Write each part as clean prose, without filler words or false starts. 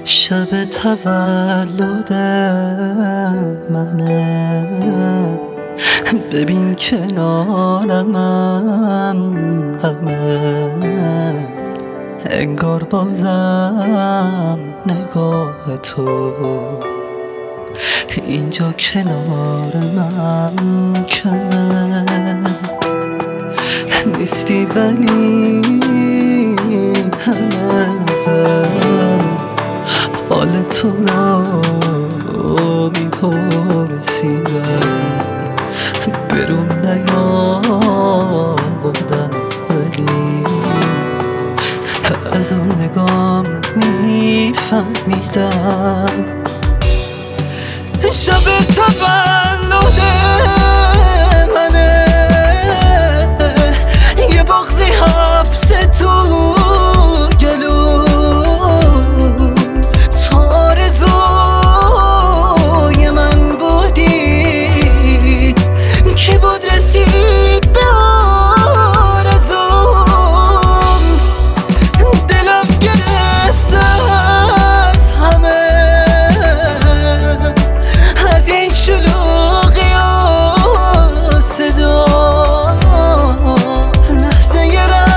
شب تولد منه، ببین کنارم همه، انگار بازم نگاه تو اینجا کنار من کمه. نیستی ولی همه زن حال تو رو میپرسیدم، برون نیاوردن ولی از اون نگام میفهمیدم. شب تولد منه، یه بغضی حبس تو گلو، تو آرزوی من بودی، کی بود رسید به آرزوم، دلم گرفته از همه، از این شلوغی و صدا، لحظه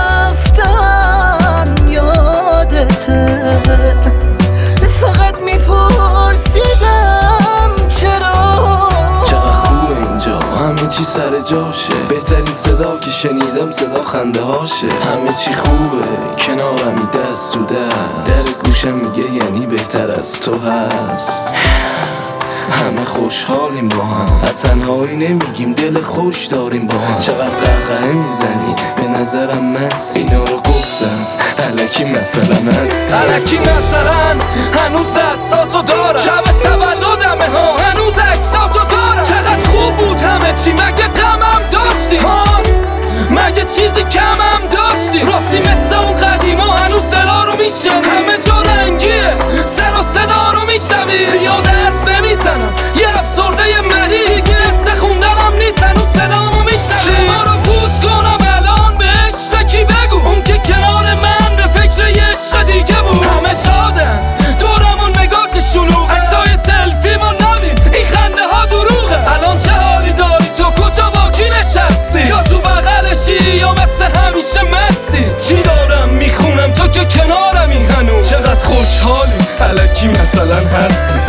رفتن یادته، فقط میپرسیدم چرا. چقدر خوبه اینجا، همه چی سر جاشه، بهترین صدا که شنیدم صدا خنده هاشه. همه چی خوبه کنارمی دست تو دست، در گوشم میگه یعنی بهتر از تو هست. همه خوشحالیم با هم، از تنهایی نمیگیم دل خوش داریم با هم. چقدر قهقه میزنی به نظرم مستی، اینا رو گفتم الکی مثلا هستی، الکی مثلا هنوز دستاتو دارم، شب تولدمه ها هنوز عکساتو دارم. چقدر خوب بود همه چی، مگه غمم داشتی ها، مگه چیزی کمم داشتی؟ راستی مثل اون قدیما هنوز دلا رو میشکنی، همه جا رنگیه سر و صدا رو میشنوی. زیاد حرف نمیزنم یه افسرده یه مریض، دیگه حس خوندنم نیست هنوز صدامو میشنوی. ما رو فوت کنم الان به عشق کی بگو، اون که کنار من به فکر یه عشق دیگه بود. همه شادن دورمون نگاه چه شلوغه، عکسای سلفیمون نبین این خنده ها دروغه. الان چه حالی داری تو، کجا با کی نشستی، یا تو بغلشی یا مثل همیشه مستی. چی دارم میخونم تو که کنارمی هنوز، چقدر خوشحالی الکی مثلا هستی.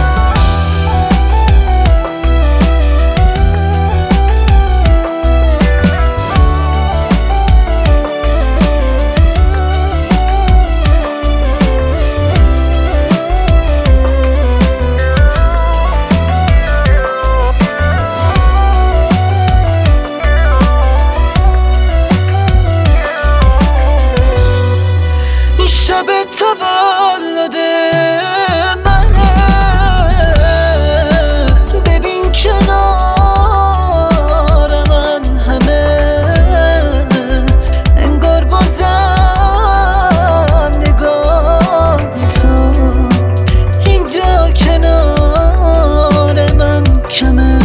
شب تولد منه، ببین کنار من همه، انگار بازم نگاه تو اینجا کنار من کمه.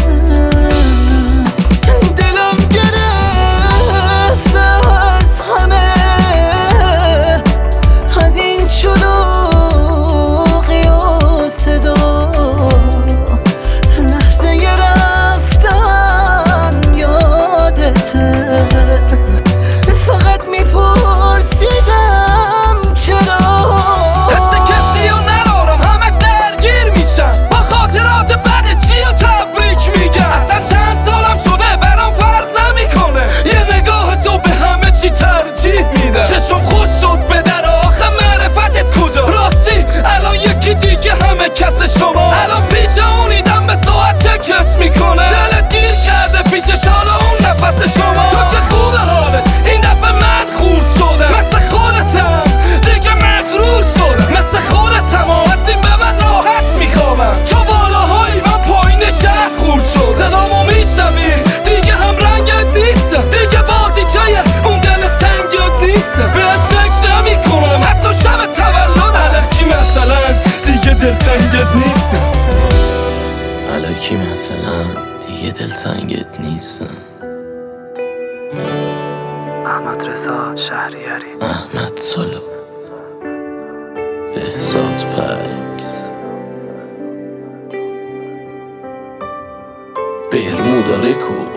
دلم گرفته از همه، از این شلوغی و صدا، لحظه رفتن یادته، فقط میپرسیدم چرا. حس کسی رو ندارم همش درگیر میشم، با خاطرات بد چی و تبریک میگم. اصلا چند سالم شده برام فرق نمیکنه، یه نگاه تو به همه چی ترجیح میده. چشم خوش شد به در آخه معرفتت کجا، راستی الان یکی دیگه همه کس شما. الان پیش اونیدم به ساعت چکت میکنه، دلت گیر کرده پیشش حالا اون نفس شما. تو که خوبه حالت این دفعه من خورد شدم، مثل خودتم دیگه مغرور شدم، مثل خودتم از این به بعد راحت میخوابم. تو بالاهایی من پایین شهر خورد شد، صدامو میشنوی دیگه هم رنگت نیستم، دیگه بازیچه اون دل سنگت نیستم. بهت فکر نمیکنم حتی شب تولد، الکی مثلا دیگه دلتنگت نیستم، الکی مثلا دیگه دلتنگت نیستم. احمد رضا شهریاری، احمد سلو. بهزاد پکس. برمودا رکورد.